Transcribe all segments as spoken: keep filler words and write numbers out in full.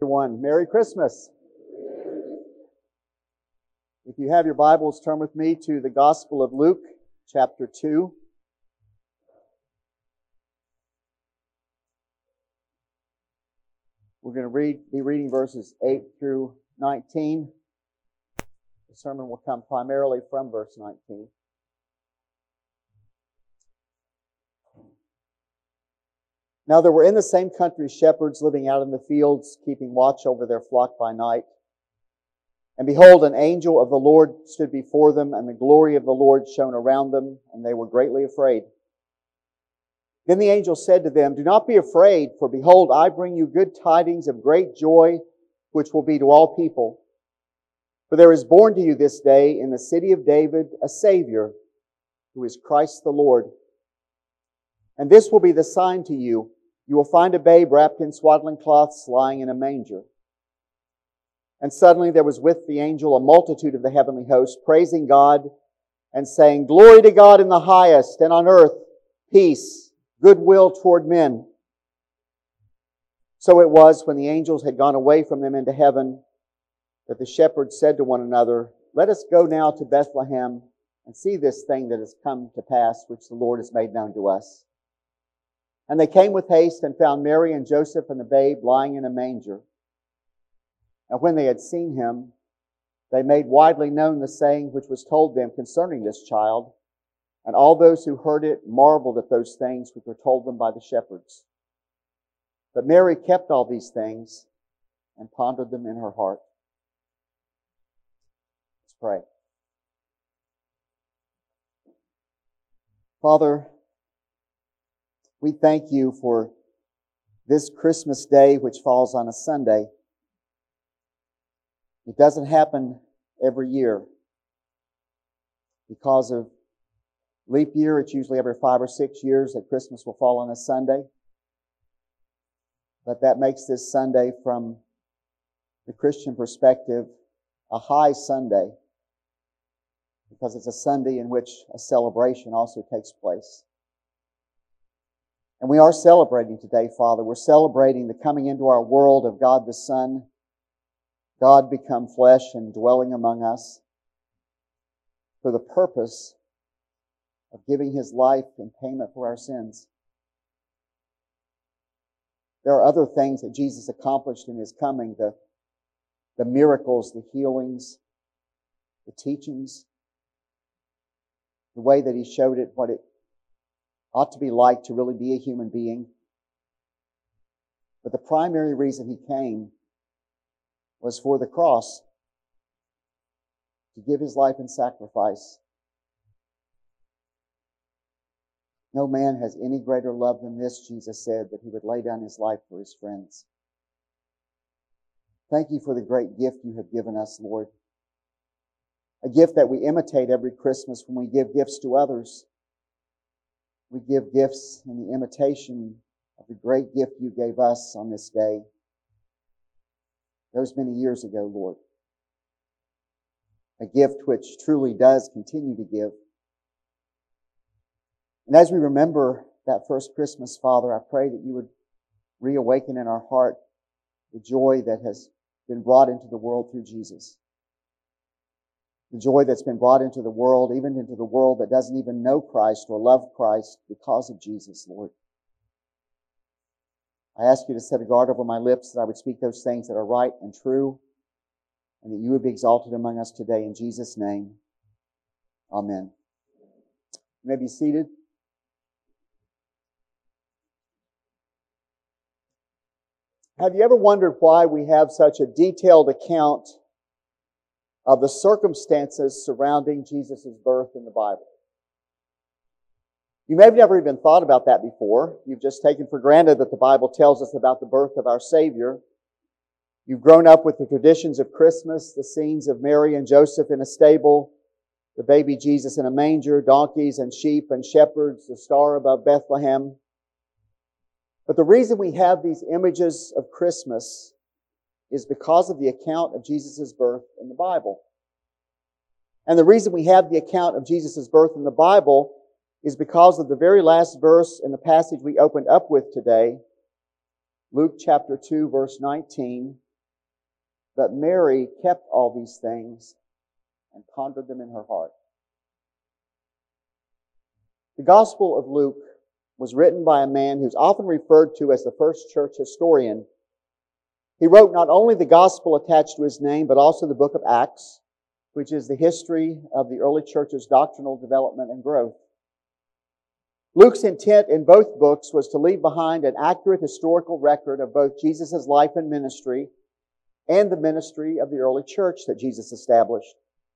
everyone. Merry Christmas. If you have your Bibles, turn with me to the Gospel of Luke, chapter two. We're going to read, be reading verses eight through nineteen. The sermon will come primarily from verse nineteen. Now there were in the same country shepherds living out in the fields, keeping watch over their flock by night. And behold, an angel of the Lord stood before them, and the glory of the Lord shone around them, and they were greatly afraid. Then the angel said to them, "Do not be afraid, for behold, I bring you good tidings of great joy, which will be to all people. For there is born to you this day in the city of David a Savior, who is Christ the Lord. And this will be the sign to you. You will find a babe wrapped in swaddling cloths lying in a manger." And suddenly there was with the angel a multitude of the heavenly host, praising God and saying, "Glory to God in the highest, and on earth peace, goodwill toward men." So it was, when the angels had gone away from them into heaven, that the shepherds said to one another, "Let us go now to Bethlehem and see this thing that has come to pass, which the Lord has made known to us." And they came with haste and found Mary and Joseph and the babe lying in a manger. And when they had seen him, they made widely known the saying which was told them concerning this child. And all those who heard it marveled at those things which were told them by the shepherds. But Mary kept all these things and pondered them in her heart. Let's pray. Father, we thank you for this Christmas day, which falls on a Sunday. It doesn't happen every year. Because of leap year, it's usually every five or six years that Christmas will fall on a Sunday. But that makes this Sunday, from the Christian perspective, a high Sunday, because it's a Sunday in which a celebration also takes place. And we are celebrating today, Father. We're celebrating the coming into our world of God the Son, God become flesh and dwelling among us, for the purpose of giving His life in payment for our sins. There are other things that Jesus accomplished in His coming, the, the miracles, the healings, the teachings, the way that He showed it, what it ought to be like to really be a human being. But the primary reason He came was for the cross, to give His life in sacrifice. No man has any greater love than this, Jesus said, that He would lay down His life for His friends. Thank you for the great gift you have given us, Lord. A gift that we imitate every Christmas when we give gifts to others. We give gifts in the imitation of the great gift you gave us on this day. Those many years ago, Lord. A gift which truly does continue to give. And as we remember that first Christmas, Father, I pray that you would reawaken in our heart the joy that has been brought into the world through Jesus. The joy that's been brought into the world, even into the world that doesn't even know Christ or love Christ because of Jesus, Lord. I ask you to set a guard over my lips, that I would speak those things that are right and true, and that you would be exalted among us today. In Jesus' name, amen. You may be seated. Have you ever wondered why we have such a detailed account of the circumstances surrounding Jesus' birth in the Bible? You may have never even thought about that before. You've just taken for granted that the Bible tells us about the birth of our Savior. You've grown up with the traditions of Christmas, the scenes of Mary and Joseph in a stable, the baby Jesus in a manger, donkeys and sheep and shepherds, the star above Bethlehem. But the reason we have these images of Christmas is because of the account of Jesus' birth in the Bible. And the reason we have the account of Jesus' birth in the Bible is because of the very last verse in the passage we opened up with today, Luke chapter two, verse nineteen. But Mary kept all these things and pondered them in her heart. The Gospel of Luke was written by a man who's often referred to as the first church historian. He wrote not only the Gospel attached to his name, but also the book of Acts, which is the history of the early church's doctrinal development and growth. Luke's intent in both books was to leave behind an accurate historical record of both Jesus' life and ministry and the ministry of the early church that Jesus established.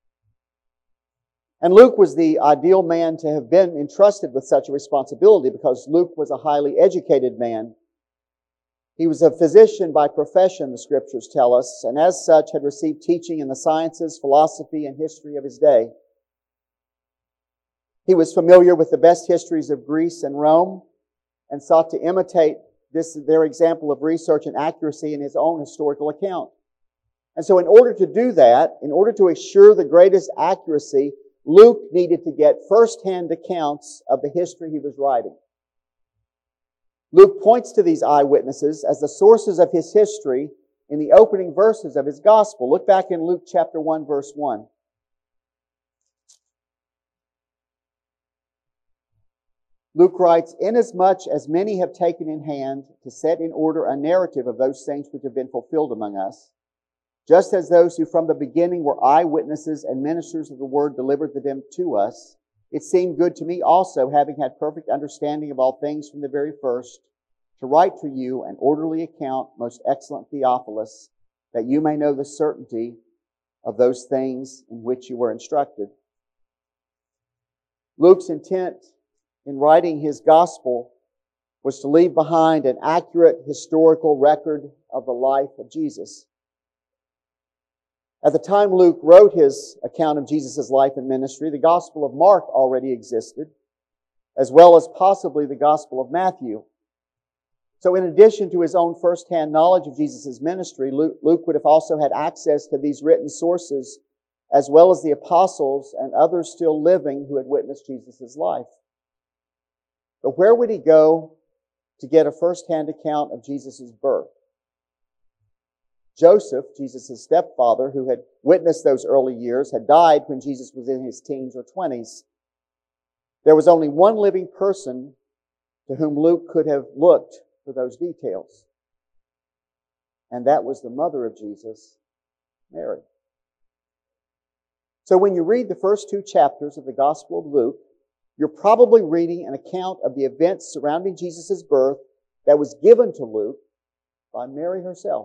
And Luke was the ideal man to have been entrusted with such a responsibility because Luke was a highly educated man. He was a physician by profession, the Scriptures tell us, and as such had received teaching in the sciences, philosophy, and history of his day. He was familiar with the best histories of Greece and Rome and sought to imitate this, their example of research and accuracy in his own historical account. And so in order to do that, in order to assure the greatest accuracy, Luke needed to get first-hand accounts of the history he was writing. Luke points to these eyewitnesses as the sources of his history in the opening verses of his gospel. Look back in Luke chapter one, verse one. Luke writes, "Inasmuch as many have taken in hand to set in order a narrative of those things which have been fulfilled among us, just as those who from the beginning were eyewitnesses and ministers of the word delivered them to us, it seemed good to me also, having had perfect understanding of all things from the very first, to write to you an orderly account, most excellent Theophilus, that you may know the certainty of those things in which you were instructed." Luke's intent in writing his gospel was to leave behind an accurate historical record of the life of Jesus. At the time Luke wrote his account of Jesus' life and ministry, the Gospel of Mark already existed, as well as possibly the Gospel of Matthew. So in addition to his own first-hand knowledge of Jesus' ministry, Luke, Luke would have also had access to these written sources, as well as the apostles and others still living who had witnessed Jesus' life. But where would he go to get a first-hand account of Jesus' birth? Joseph, Jesus' stepfather, who had witnessed those early years, had died when Jesus was in his teens or twenties. There was only one living person to whom Luke could have looked for those details. And that was the mother of Jesus, Mary. So when you read the first two chapters of the Gospel of Luke, you're probably reading an account of the events surrounding Jesus' birth that was given to Luke by Mary herself.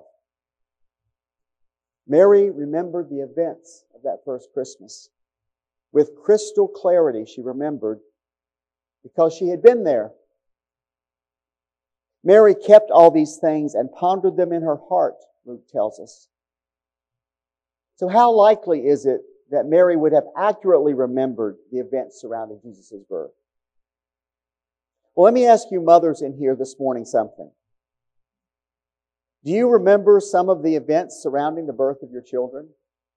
Mary remembered the events of that first Christmas. With crystal clarity, she remembered because she had been there. Mary kept all these things and pondered them in her heart, Luke tells us. So how likely is it that Mary would have accurately remembered the events surrounding Jesus' birth? Well, let me ask you mothers in here this morning something. Do you remember some of the events surrounding the birth of your children?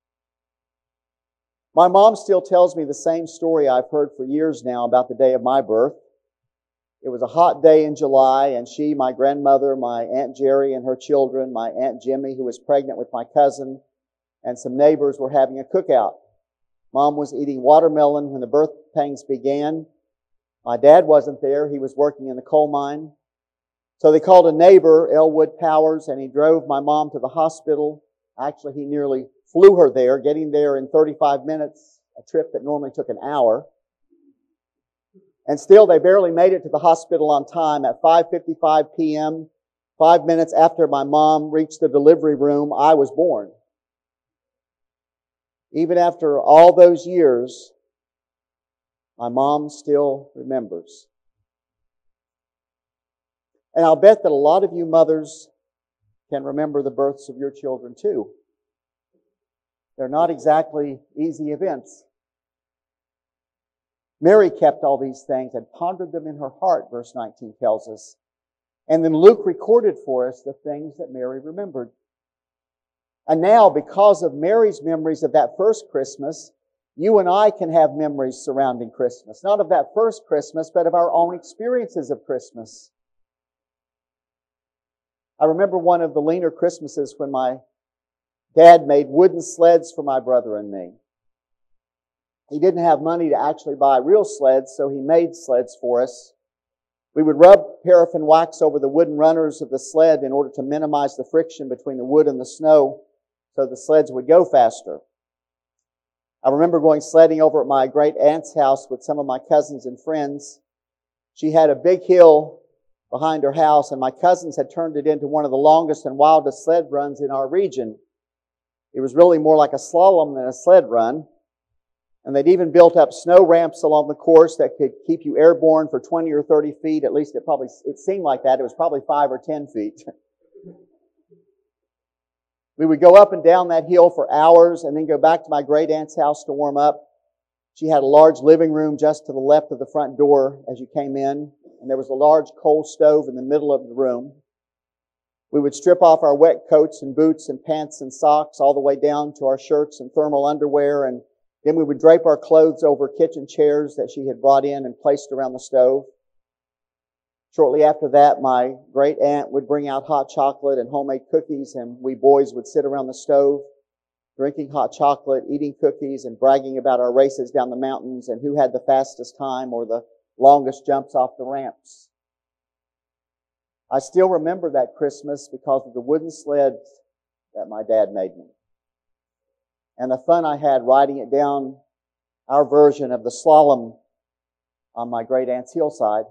My mom still tells me the same story I've heard for years now about the day of my birth. It was a hot day in July, and she, my grandmother, my Aunt Jerry and her children, my Aunt Jimmy, who was pregnant with my cousin, and some neighbors were having a cookout. Mom was eating watermelon when the birth pangs began. My dad wasn't there. He was working in the coal mine. So they called a neighbor, Elwood Powers, and he drove my mom to the hospital. Actually, he nearly flew her there, getting there in thirty-five minutes, a trip that normally took an hour. And still, they barely made it to the hospital on time. At five fifty-five p.m., five minutes after my mom reached the delivery room, I was born. Even after all those years, my mom still remembers. And I'll bet that a lot of you mothers can remember the births of your children too. They're not exactly easy events. Mary kept all these things and pondered them in her heart, verse nineteen tells us. And then Luke recorded for us the things that Mary remembered. And now, because of Mary's memories of that first Christmas, you and I can have memories surrounding Christmas. Not of that first Christmas, but of our own experiences of Christmas. I remember one of the leaner Christmases when my Dad made wooden sleds for my brother and me. He didn't have money to actually buy real sleds, so he made sleds for us. We would rub paraffin wax over the wooden runners of the sled in order to minimize the friction between the wood and the snow so the sleds would go faster. I remember going sledding over at my great aunt's house with some of my cousins and friends. She had a big hill behind her house, and my cousins had turned it into one of the longest and wildest sled runs in our region. It was really more like a slalom than a sled run. And they'd even built up snow ramps along the course that could keep you airborne for twenty or thirty feet. At least it probably, it seemed like that. It was probably five or ten feet. We would go up and down that hill for hours and then go back to my great aunt's house to warm up. She had a large living room just to the left of the front door as you came in, and there was a large coal stove in the middle of the room. We would strip off our wet coats and boots and pants and socks all the way down to our shirts and thermal underwear, and then we would drape our clothes over kitchen chairs that she had brought in and placed around the stove. Shortly after that, my great aunt would bring out hot chocolate and homemade cookies, and we boys would sit around the stove, drinking hot chocolate, eating cookies, and bragging about our races down the mountains and who had the fastest time or the longest jumps off the ramps. I still remember that Christmas because of the wooden sleds that my dad made me, and the fun I had riding it down our version of the slalom on my great aunt's hillside.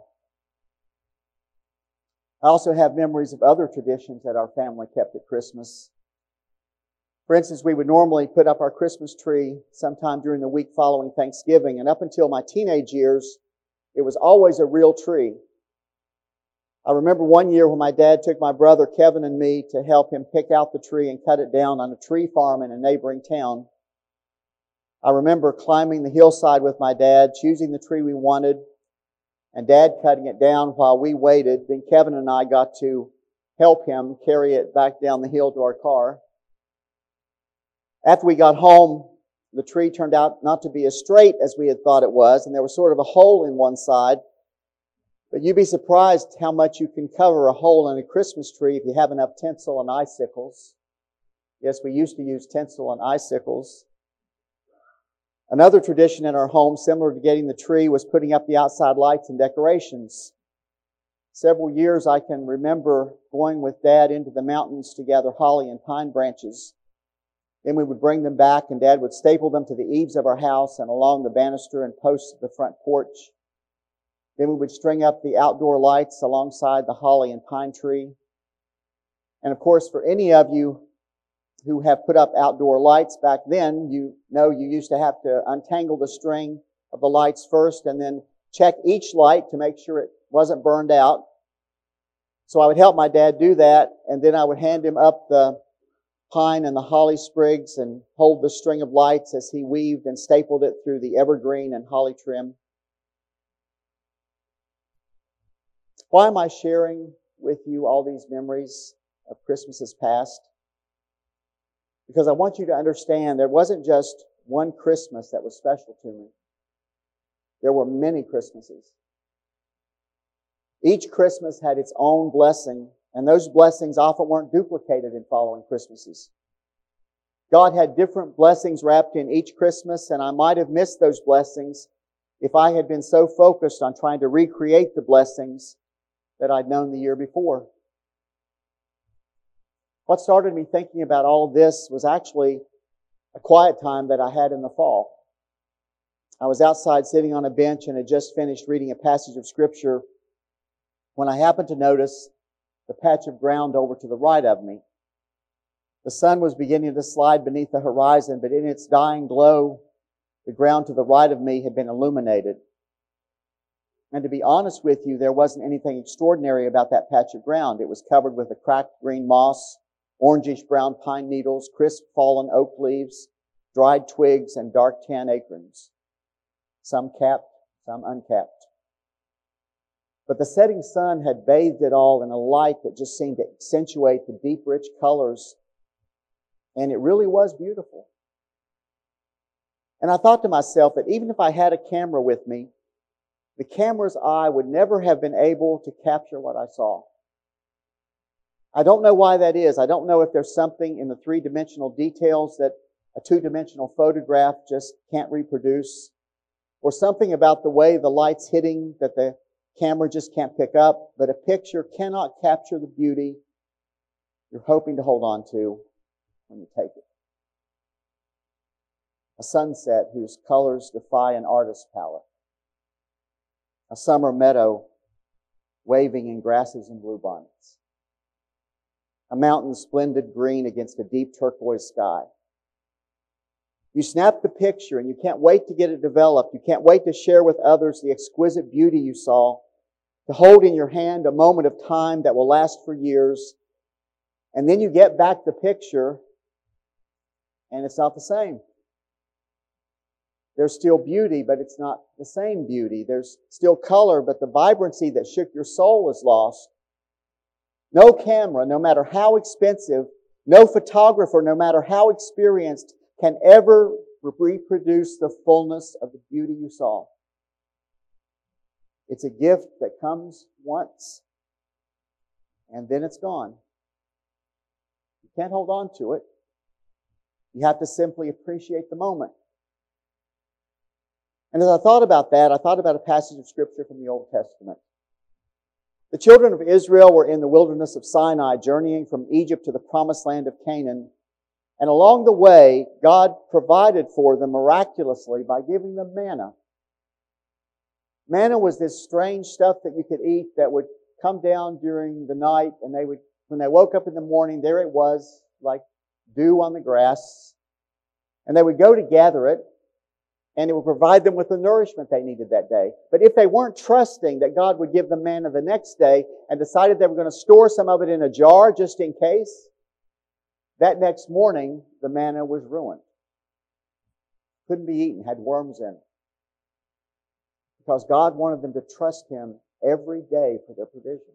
I also have memories of other traditions that our family kept at Christmas. For instance, we would normally put up our Christmas tree sometime during the week following Thanksgiving, and up until my teenage years, it was always a real tree. I remember one year when my dad took my brother Kevin and me to help him pick out the tree and cut it down on a tree farm in a neighboring town. I remember climbing the hillside with my dad, choosing the tree we wanted, and Dad cutting it down while we waited. Then Kevin and I got to help him carry it back down the hill to our car. After we got home, the tree turned out not to be as straight as we had thought it was, and there was sort of a hole in one side. But you'd be surprised how much you can cover a hole in a Christmas tree if you have enough tinsel and icicles. Yes, we used to use tinsel and icicles. Another tradition in our home, similar to getting the tree, was putting up the outside lights and decorations. Several years I can remember going with Dad into the mountains to gather holly and pine branches. Then we would bring them back, and Dad would staple them to the eaves of our house and along the banister and posts of the front porch. Then we would string up the outdoor lights alongside the holly and pine tree. And of course, for any of you who have put up outdoor lights back then, you know you used to have to untangle the string of the lights first and then check each light to make sure it wasn't burned out. So I would help my dad do that, and then I would hand him up the pine and the holly sprigs and hold the string of lights as he weaved and stapled it through the evergreen and holly trim. Why am I sharing with you all these memories of Christmases past? Because I want you to understand there wasn't just one Christmas that was special to me. There were many Christmases. Each Christmas had its own blessing, and those blessings often weren't duplicated in following Christmases. God had different blessings wrapped in each Christmas, and I might have missed those blessings if I had been so focused on trying to recreate the blessings that I'd known the year before. What started me thinking about all of this was actually a quiet time that I had in the fall. I was outside sitting on a bench and had just finished reading a passage of Scripture when I happened to notice the patch of ground over to the right of me. The sun was beginning to slide beneath the horizon, but in its dying glow, the ground to the right of me had been illuminated. And to be honest with you, there wasn't anything extraordinary about that patch of ground. It was covered with a cracked green moss, orangish-brown pine needles, crisp fallen oak leaves, dried twigs, and dark tan acorns. Some capped, some uncapped. But the setting sun had bathed it all in a light that just seemed to accentuate the deep, rich colors. And it really was beautiful. And I thought to myself that even if I had a camera with me, the camera's eye would never have been able to capture what I saw. I don't know why that is. I don't know if there's something in the three-dimensional details that a two-dimensional photograph just can't reproduce, or something about the way the light's hitting that the camera just can't pick up, but a picture cannot capture the beauty you're hoping to hold on to when you take it. A sunset whose colors defy an artist's palette. A summer meadow waving in grasses and bluebonnets. A mountain splendid green against a deep turquoise sky. You snap the picture and you can't wait to get it developed. You can't wait to share with others the exquisite beauty you saw, to hold in your hand a moment of time that will last for years. And then you get back the picture and it's not the same. There's still beauty, but it's not the same beauty. There's still color, but the vibrancy that shook your soul is lost. No camera, no matter how expensive, no photographer, no matter how experienced, can ever reproduce the fullness of the beauty you saw. It's a gift that comes once, and then it's gone. You can't hold on to it. You have to simply appreciate the moment. And as I thought about that, I thought about a passage of Scripture from the Old Testament. The children of Israel were in the wilderness of Sinai, journeying from Egypt to the promised land of Canaan. And along the way, God provided for them miraculously by giving them manna. Manna was this strange stuff that you could eat that would come down during the night, and they would, when they woke up in the morning, there it was, like dew on the grass. And they would go to gather it, and it would provide them with the nourishment they needed that day. But if they weren't trusting that God would give them manna the next day and decided they were going to store some of it in a jar just in case, that next morning, the manna was ruined. Couldn't be eaten, had worms in it. Because God wanted them to trust Him every day for their provision.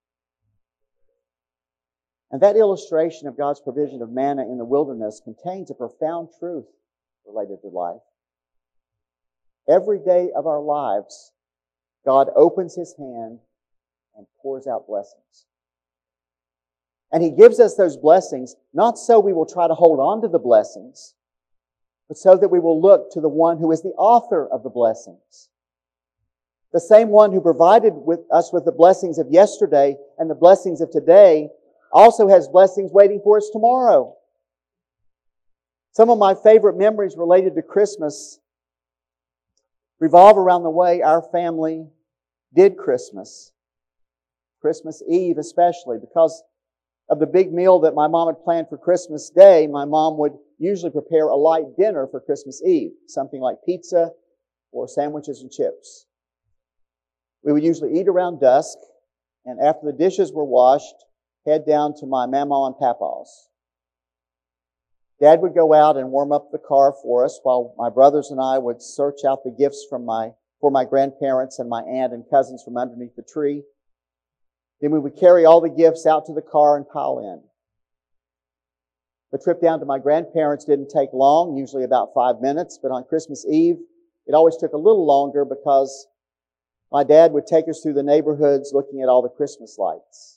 And that illustration of God's provision of manna in the wilderness contains a profound truth related to life. Every day of our lives, God opens His hand and pours out blessings. And He gives us those blessings, not so we will try to hold on to the blessings, but so that we will look to the one who is the author of the blessings. The same one who provided with us with the blessings of yesterday and the blessings of today also has blessings waiting for us tomorrow. Some of my favorite memories related to Christmas revolve around the way our family did Christmas. Christmas Eve especially, because of the big meal that my mom had planned for Christmas Day, my mom would usually prepare a light dinner for Christmas Eve, something like pizza or sandwiches and chips. We would usually eat around dusk, and after the dishes were washed, head down to my mamaw and papa's. Dad would go out and warm up the car for us while my brothers and I would search out the gifts from my, for my grandparents and my aunt and cousins from underneath the tree. Then we would carry all the gifts out to the car and pile in. The trip down to my grandparents didn't take long, usually about five minutes, but on Christmas Eve, it always took a little longer because my dad would take us through the neighborhoods looking at all the Christmas lights.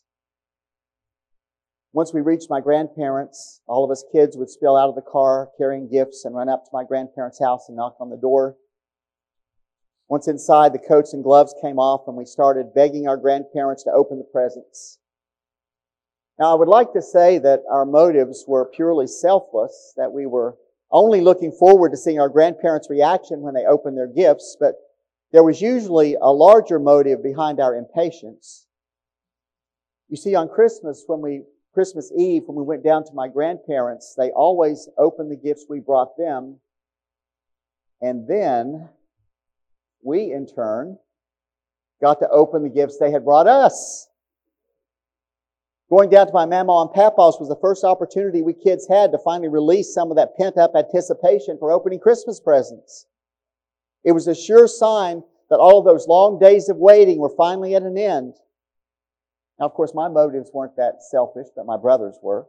Once we reached my grandparents, all of us kids would spill out of the car carrying gifts and run up to my grandparents' house and knock on the door. Once inside, the coats and gloves came off and we started begging our grandparents to open the presents. Now, I would like to say that our motives were purely selfless, that we were only looking forward to seeing our grandparents' reaction when they opened their gifts, but there was usually a larger motive behind our impatience. You see, on Christmas, when we Christmas Eve, when we went down to my grandparents, they always opened the gifts we brought them. And then we, in turn, got to open the gifts they had brought us. Going down to my mamaw and papa's was the first opportunity we kids had to finally release some of that pent-up anticipation for opening Christmas presents. It was a sure sign that all of those long days of waiting were finally at an end. Now, of course, my motives weren't that selfish, but my brothers were.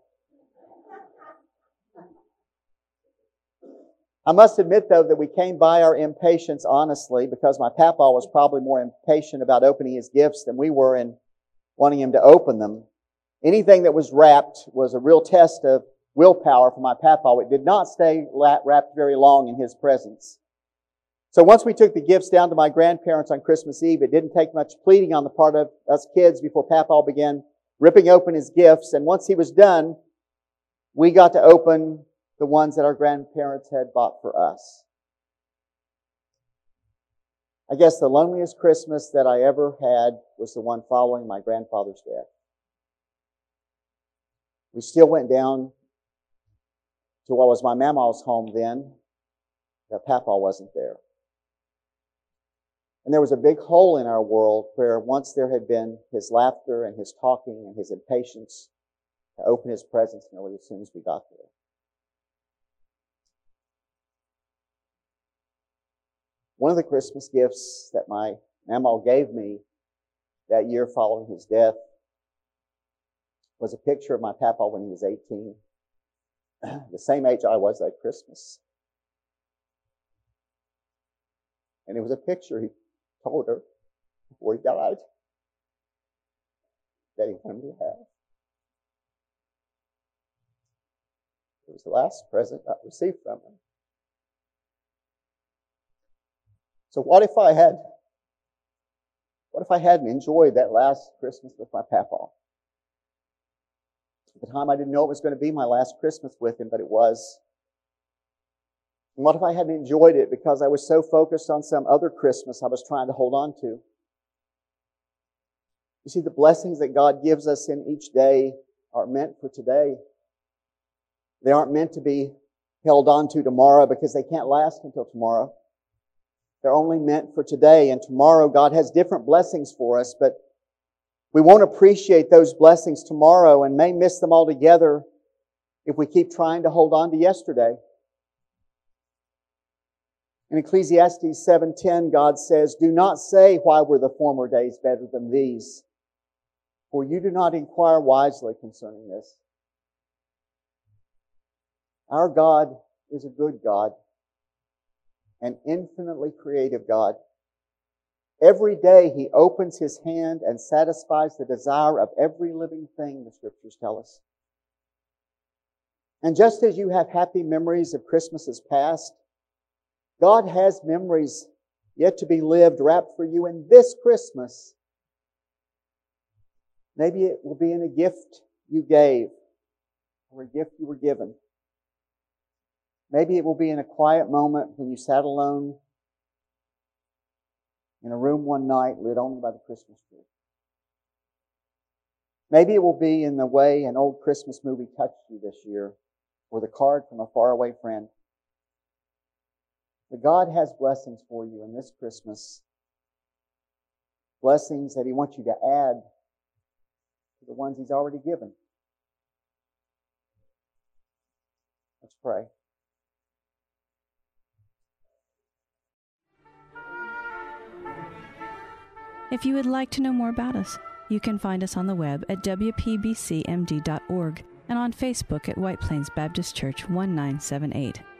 I must admit, though, that we came by our impatience honestly because my papa was probably more impatient about opening his gifts than we were in wanting him to open them. Anything that was wrapped was a real test of willpower for my papa. It did not stay wrapped very long in his presence. So once we took the gifts down to my grandparents on Christmas Eve, it didn't take much pleading on the part of us kids before Papa began ripping open his gifts. And once he was done, we got to open the ones that our grandparents had bought for us. I guess the loneliest Christmas that I ever had was the one following my grandfather's death. We still went down to what was my mama's home then, that Papa wasn't there. And there was a big hole in our world where once there had been his laughter and his talking and his impatience to open his presence nearly as soon as we got there. One of the Christmas gifts that my mama gave me that year following his death was a picture of my papa when he was eighteen. The same age I was that Christmas. And it was a picture he told her before he died that he wanted me to have. It was the last present I received from him. So what if I had, what if I hadn't enjoyed that last Christmas with my papa? At the time, I didn't know it was going to be my last Christmas with him, but it was. And what if I hadn't enjoyed it because I was so focused on some other Christmas I was trying to hold on to? You see, the blessings that God gives us in each day are meant for today. They aren't meant to be held on to tomorrow because they can't last until tomorrow. They're only meant for today, and tomorrow God has different blessings for us, but we won't appreciate those blessings tomorrow and may miss them altogether if we keep trying to hold on to yesterday. In Ecclesiastes seven ten, God says, "Do not say, why were the former days better than these? For you do not inquire wisely concerning this." Our God is a good God, an infinitely creative God. Every day He opens His hand and satisfies the desire of every living thing, the Scriptures tell us. And just as you have happy memories of Christmases past, God has memories yet to be lived, wrapped for you in this Christmas. Maybe it will be in a gift you gave or a gift you were given. Maybe it will be in a quiet moment when you sat alone in a room one night lit only by the Christmas tree. Maybe it will be in the way an old Christmas movie touched you this year, or the card from a faraway friend. But God has blessings for you in this Christmas. Blessings that He wants you to add to the ones He's already given. Let's pray. If you would like to know more about us, you can find us on the web at w p b c m d dot org and on Facebook at White Plains Baptist Church one nine seven eight.